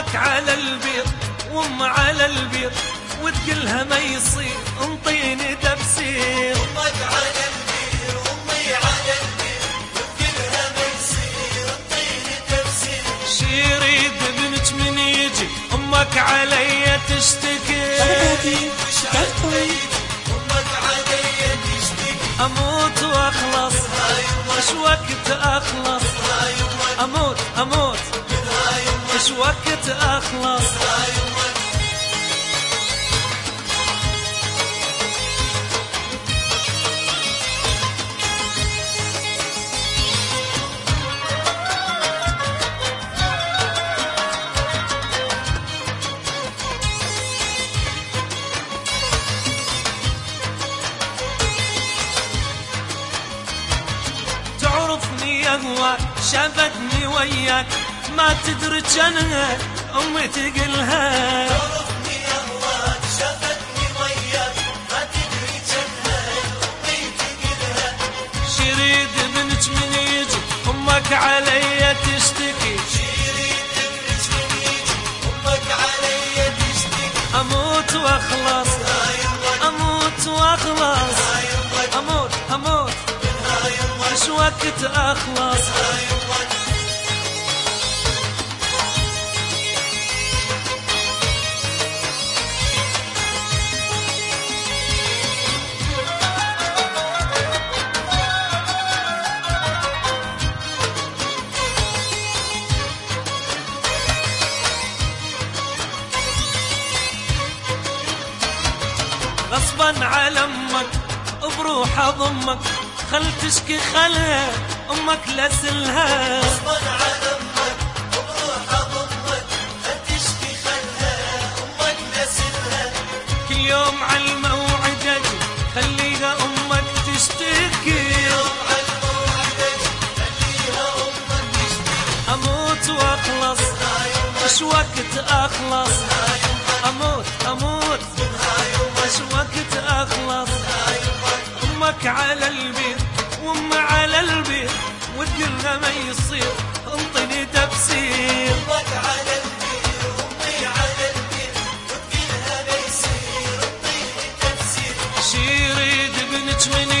امك على البير وام على البير وتقلها ما يصير انطيني تفسير. امك على البير وامي على البير وتقلها ما يصير انطيني تفسير. شيريد بنت من يجي امك علي تشتكي. امك علي تشتكي. اموت واخلص ايش وقت اخلص. اموت اموت ايش وقت اخلص. تعرفني يهواك شافتني وياك ما تدري جنها امي تقلها. تعرفني يهواك شافتني وياك ما تدري جنها امي تقلها. شريد بنت من يجي امك علي تشتكي. شيريد بنت من يجي امك علي تشتكي. اموت واخلص اموت واخلص. اموت اموت ايش وقت اخلص. غصبا على امك بروح اضمك خل تشكي خلها امك لسلها. غصبا على امك بروح اضمك خل تشكي خلها امك لسلها. كل يوم على الموعد اجي خليها امك تشتكي. يوم على الموعد خليها امك تشتكي. اموت واخلص ايش وقت اخلص. اموت اموت ايش وقت اخلص. امك على البير وام على البير وتقلها ما يصير انطني تفسير. امك على البير وامي على البير وتقلها ما يصير انطيني تفسير. شيريد بنت من